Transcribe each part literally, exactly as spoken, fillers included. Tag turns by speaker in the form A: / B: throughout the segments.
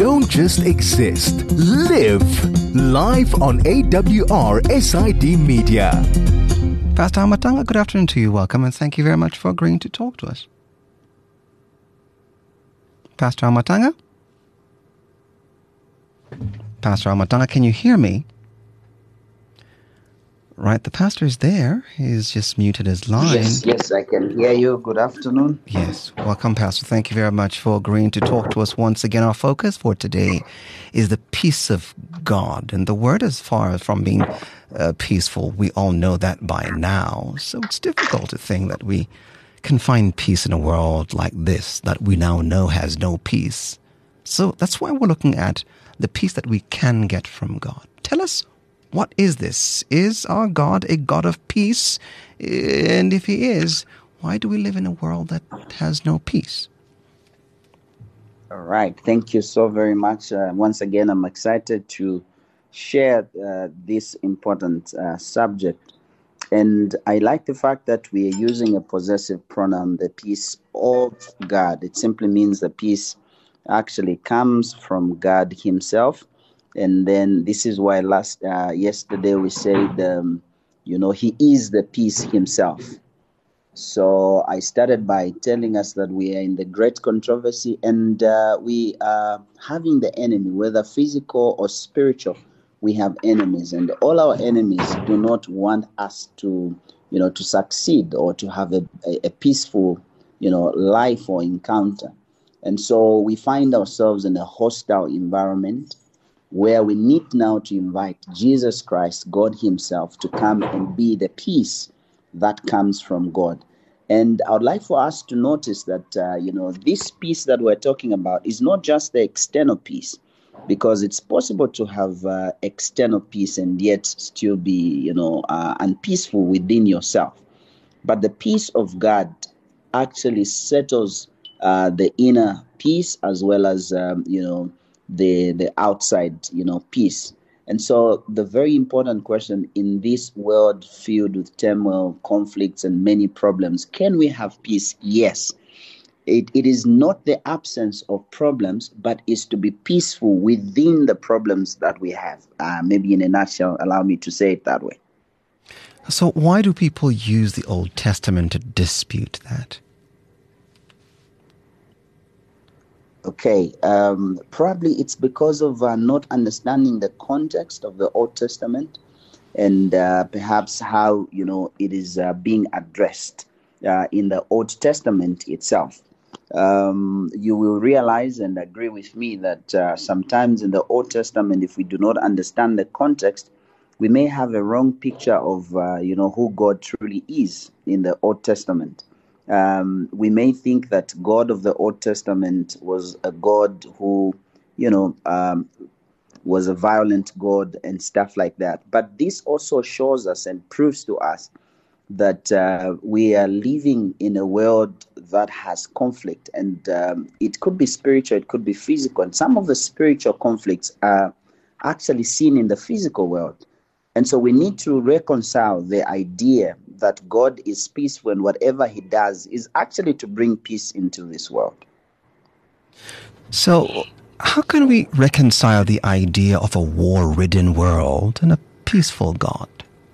A: Don't just exist. Live. Live on A W R S I D Media.
B: Pastor Amatanga, good afternoon to you. Welcome, and thank you very much for agreeing to talk to us. Pastor Amatanga? Pastor Amatanga, can you hear me? Right, the pastor is there. He's just muted his line.
C: Yes, yes, I can hear you. Good afternoon.
B: Yes, welcome, Pastor. Thank you very much for agreeing to talk to us once again. Our focus for today is the peace of God. And the word, as far from being uh, peaceful, we all know that by now. So it's difficult to think that we can find peace in a world like this that we now know has no peace. So that's why we're looking at the peace that we can get from God. Tell us, what is this? Is our God a God of peace? And if he is, why do we live in a world that has no peace?
C: All right. Thank you so very much. Uh, once again, I'm excited to share uh, this important uh, subject. And I like the fact that we are using a possessive pronoun, the peace of God. It simply means the peace actually comes from God himself. And then this is why last uh, yesterday we said, um, you know, he is the peace himself. So I started by telling us that we are in the great controversy, and uh, we are having the enemy, whether physical or spiritual. We have enemies, and all our enemies do not want us to, you know, to succeed or to have a, a, a peaceful, you know, life or encounter. And so we find ourselves in a hostile environment, where we need now to invite Jesus Christ, God himself, to come and be the peace that comes from God. And I would like for us to notice that, uh, you know, this peace that we're talking about is not just the external peace, because it's possible to have uh, external peace and yet still be, you know, uh, unpeaceful within yourself. But the peace of God actually settles uh, the inner peace as well as, um, you know, the the outside, you know, peace. And so the very important question in this world filled with turmoil, conflicts, and many problems, can we have peace? Yes. It, it is not the absence of problems, but is to be peaceful within the problems that we have. Uh, maybe in a nutshell, allow me to say it that way.
B: So why do people use the Old Testament to dispute that?
C: Okay, um, probably it's because of uh, not understanding the context of the Old Testament, and uh, perhaps how, you know, it is uh, being addressed uh, in the Old Testament itself. Um, you will realize and agree with me that uh, sometimes in the Old Testament, if we do not understand the context, we may have a wrong picture of, uh, you know, who God truly is in the Old Testament. Um, we may think that God of the Old Testament was a God who, you know, um, was a violent God and stuff like that. But this also shows us and proves to us that uh, we are living in a world that has conflict, and um, it could be spiritual, it could be physical, and some of the spiritual conflicts are actually seen in the physical world. And so we need to reconcile the idea that God is peaceful and whatever he does is actually to bring peace into this world.
B: So how can we reconcile the idea of a war-ridden world and a peaceful God?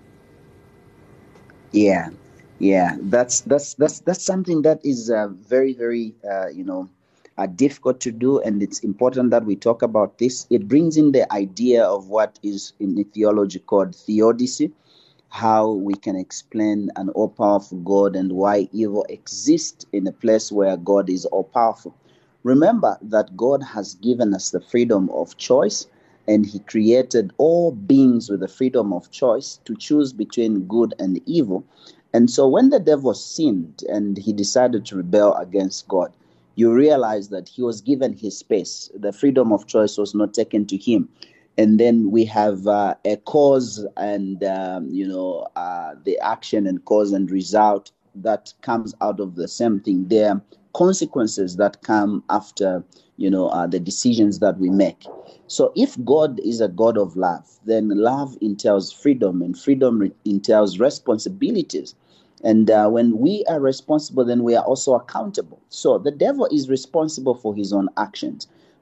C: Yeah, yeah, that's that's that's that's something that is uh, very, very, uh, you know, uh, difficult to do, and it's important that we talk about this. It brings in the idea of what is in the theology called theodicy, how we can explain an all-powerful God and why evil exists in a place where God is all-powerful. Remember that God has given us the freedom of choice, and he created all beings with the freedom of choice to choose between good and evil. And so when the devil sinned and he decided to rebel against God, you realize that he was given his space. The freedom of choice was not taken to him. And then we have uh, a cause and, um, you know, uh, the action and cause and result that comes out of the same thing. There are consequences that come after, you know, uh, the decisions that we make. So if God is a God of love, then love entails freedom, and freedom re- entails responsibilities. And uh, when we are responsible, then we are also accountable. So the devil is responsible for his own actions.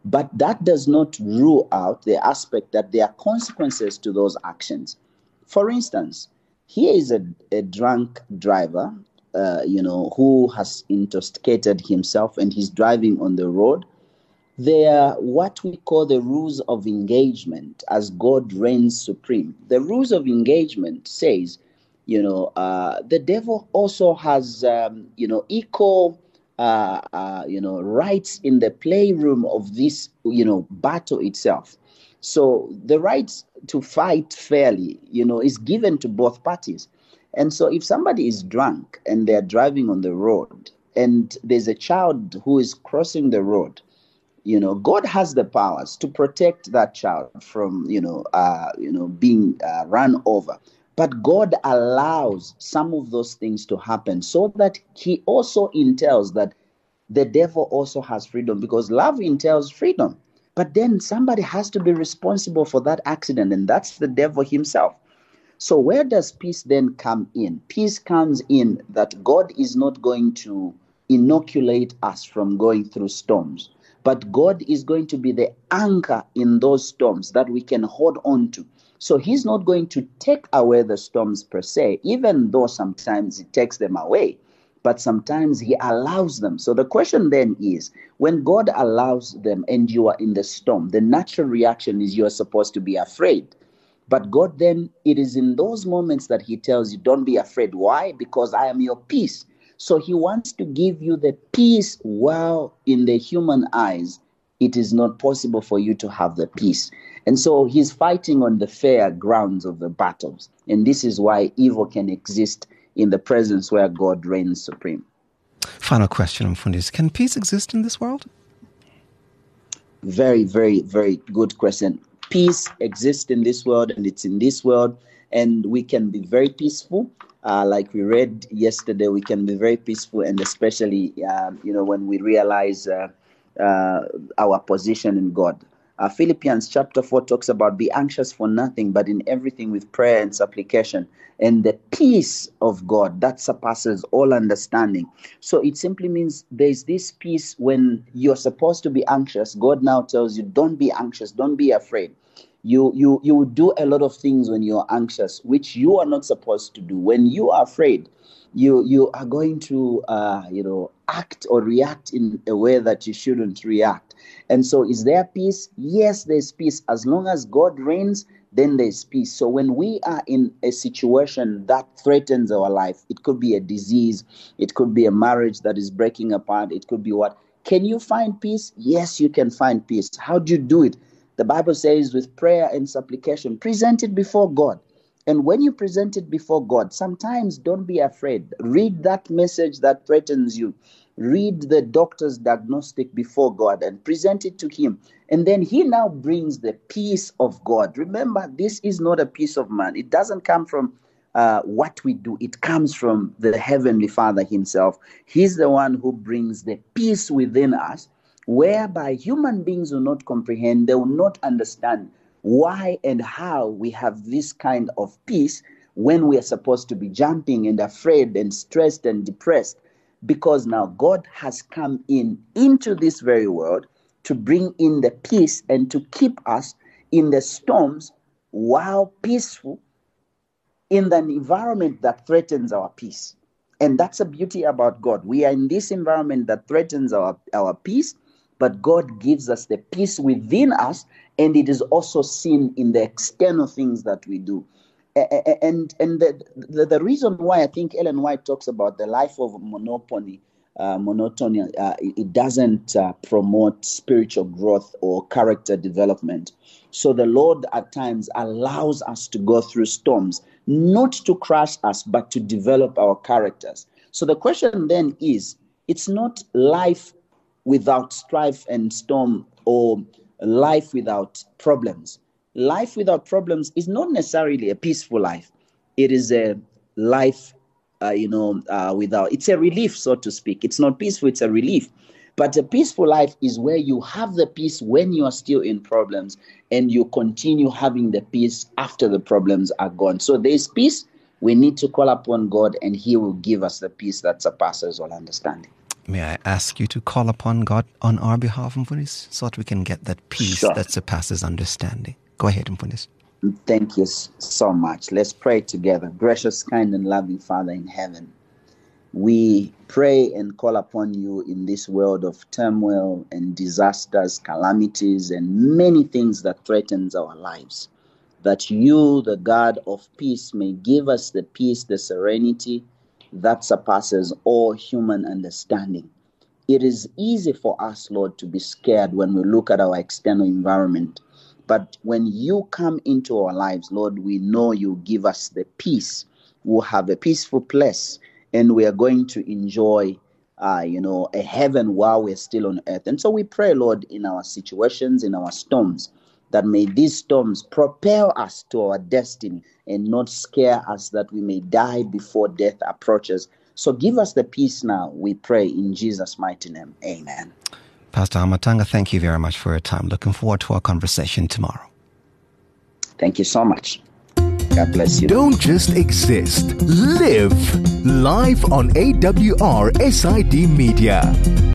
C: But that does not rule out the aspect that there are consequences to those actions. For instance, here is a, a drunk driver, uh, you know, who has intoxicated himself and he's driving on the road. There are what we call the rules of engagement as God reigns supreme. The rules of engagement says, you know, uh, the devil also has, um, you know, equal, uh, uh, you know, rights in the playroom of this, you know, battle itself. So the rights to fight fairly, you know, is given to both parties. And so if somebody is drunk and they're driving on the road and there's a child who is crossing the road, you know, God has the powers to protect that child from, you know, uh, you know, being uh, run over. But God allows some of those things to happen so that he also entails that the devil also has freedom, because love entails freedom. But then somebody has to be responsible for that accident, and that's the devil himself. So where does peace then come in? Peace comes in that God is not going to inoculate us from going through storms, but God is going to be the anchor in those storms that we can hold on to. So he's not going to take away the storms per se, even though sometimes he takes them away, but sometimes he allows them. So the question then is, when God allows them and you are in the storm, the natural reaction is you are supposed to be afraid. But God then, it is in those moments that he tells you, don't be afraid. Why? Because I am your peace. So he wants to give you the peace while in the human eyes, it is not possible for you to have the peace. And so he's fighting on the fair grounds of the battles. And this is why evil can exist in the presence where God reigns supreme.
B: Final question, Mfundisi. Can peace exist in this world?
C: Very, very, very good question. Peace exists in this world, and it's in this world, and we can be very peaceful. Uh, like we read yesterday, we can be very peaceful, and especially, uh, you know, when we realize uh, uh, our position in God. Uh, Philippians chapter four talks about be anxious for nothing, but in everything with prayer and supplication, and the peace of God that surpasses all understanding. So it simply means there's this peace when you're supposed to be anxious. God now tells you, don't be anxious, don't be afraid. You you you will do a lot of things when you're anxious, which you are not supposed to do. When you are afraid, you you are going to uh, you know act or react in a way that you shouldn't react. And so, is there peace? Yes, there's peace. As long as God reigns, then there's peace. So when we are in a situation that threatens our life, it could be a disease, it could be a marriage that is breaking apart, it could be what? Can you find peace? Yes, you can find peace. How do you do it? The Bible says with prayer and supplication, present it before God. And when you present it before God, sometimes don't be afraid. Read that message that threatens you. Read the doctor's diagnostic before God and present it to him. And then he now brings the peace of God. Remember, this is not a peace of man. It doesn't come from uh, what we do. It comes from the Heavenly Father himself. He's the one who brings the peace within us, whereby human beings will not comprehend, they will not understand why and how we have this kind of peace when we are supposed to be jumping and afraid and stressed and depressed, because now God has come in into this very world to bring in the peace and to keep us in the storms while peaceful in an environment that threatens our peace. And that's the beauty about God. We are in this environment that threatens our, our peace, but God gives us the peace within us, and it is also seen in the external things that we do. And and the, the, the reason why I think Ellen White talks about the life of monopoly, uh, monotony, uh, it doesn't uh, promote spiritual growth or character development. So the Lord at times allows us to go through storms, not to crush us, but to develop our characters. So the question then is, it's not life without strife and storm or life without problems. Life without problems is not necessarily a peaceful life. It is a life, uh, you know, uh, without, it's a relief, so to speak. It's not peaceful, it's a relief. But a peaceful life is where you have the peace when you are still in problems, and you continue having the peace after the problems are gone. So there's peace. We need to call upon God, and he will give us the peace that surpasses all understanding.
B: May I ask you to call upon God on our behalf, Mfundisi, so that we can get that peace
C: Sure.
B: that surpasses understanding? Go ahead, Mfundisi.
C: Thank you so much. Let's pray together. Gracious, kind, and loving Father in heaven, we pray and call upon you in this world of turmoil and disasters, calamities, and many things that threatens our lives, that you, the God of peace, may give us the peace, the serenity that surpasses all human understanding. It is easy for us, Lord, to be scared when we look at our external environment. But when you come into our lives, Lord, we know you give us the peace. We'll have a peaceful place, and we are going to enjoy, uh, you know, a heaven while we're still on earth. And so we pray, Lord, in our situations, in our storms, that may these storms propel us to our destiny and not scare us that we may die before death approaches. So give us the peace now, we pray in Jesus' mighty name. Amen.
B: Pastor Amatanga, thank you very much for your time. Looking forward to our conversation tomorrow.
C: Thank you so much. God bless you.
A: Don't just exist. Live. Live on A W R S I D Media.